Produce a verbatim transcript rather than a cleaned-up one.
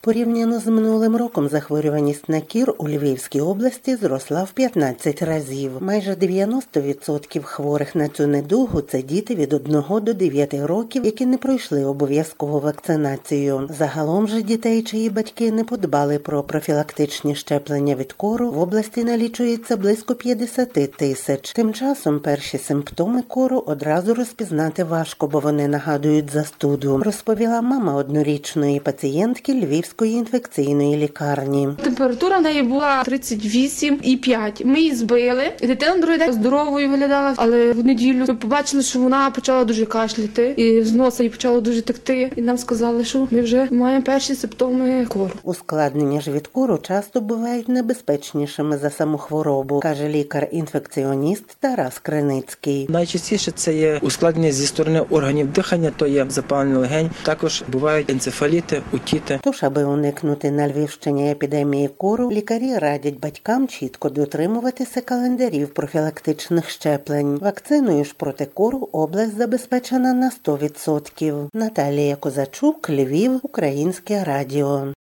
Порівняно з минулим роком захворюваність на кір у Львівській області зросла в п'ятнадцять разів. Майже дев'яносто відсотків хворих на цю недугу – це діти від одного до дев'яти років, які не пройшли обов'язкову вакцинацію. Загалом же дітей, чиї батьки не подбали про профілактичні щеплення від кору, в області налічується близько п'ятдесят тисяч. Тим часом перші симптоми кору одразу розпізнати важко, бо вони нагадують застуду, розповіла мама однорічної пацієнтки Львівської інфекційної лікарні. Температура в неї була тридцять вісім і п'ять. Ми її збили. Дитина другий день здоровою виглядала, але в неділю ми побачили, що вона почала дуже кашляти, і з носа їй почало дуже текти. І нам сказали, що ми вже маємо перші симптоми кору. Ускладнення ж від кору часто бувають небезпечнішими за саму хворобу, каже лікар-інфекціоніст Тарас Криницький. Найчастіше це є ускладнення зі сторони органів дихання, то є запалення легень, також бувають енцефаліти, отіти. Тож, аби уникнути на Львівщині епідемії кору, лікарі радять батькам чітко дотримуватися календарів профілактичних щеплень. Вакциною ж проти кору область забезпечена на сто відсотків. Наталія Козачук, Львів, Українське радіо.